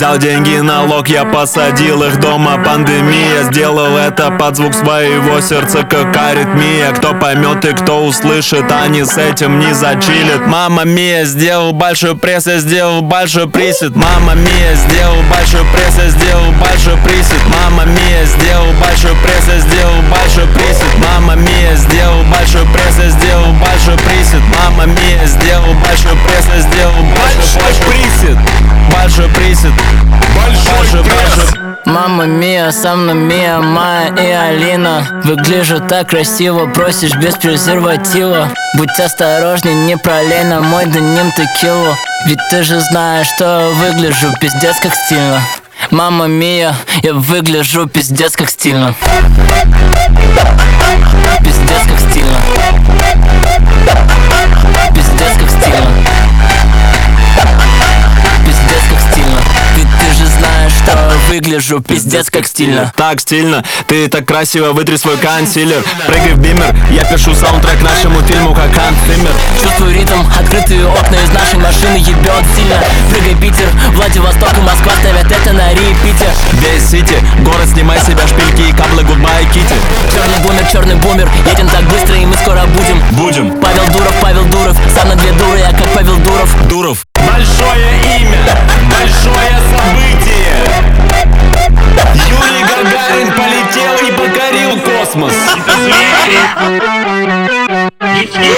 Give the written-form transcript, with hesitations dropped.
Дал деньги, налог, я посадил их дома. Пандемия, сделал это под звук своего сердца, как аритмия. Кто поймет и кто услышит, они с этим не зачилят. Мама Мия, сделал большой пресс, я сделал большой присед. Мама Мия, сделал большой пресс, я сделал большой присед. Мама Мия, сделал большой пресс, я сделал большой присед. Мама Мия, сделал большой пресс, я сделал большой присед. Мама Мия, сделал большой пресс, я сделал большой присед. Большой присед. Большой пресс. Мама Мия, со мной Мия, Майя и Алина. Выгляжу так красиво, просишь без презерватива. Будь осторожней, не пролей на мой деним текилу. Ведь ты же знаешь, что выгляжу пиздец как стильно. Мама Мия, я выгляжу пиздец как стильно. Пиздец как стильно. Пиздец как стильно. Пиздец как стильно. Ведь ты же знаешь, что выгляжу пиздец как стильно. Так стильно, ты так красиво, вытри свой консилер. Прыгай в бимер, я пишу саундтрек нашему фильму как Ханс Циммер. Чувствую ритм, открытые окна из нашей машины ебет сильно. Прыгай, Питер, Владивосток и Москва ставят это на репите. Весь Сити, город, снимай с себя шпильки и каблы, гудбай, Кити. Черный бумер, едем так быстро и мы скоро будем. Павел Дуров, сам на две дуры, я как Павел Дуров. Большое имя, большое событие. Юрий Гагарин полетел и покорил космос.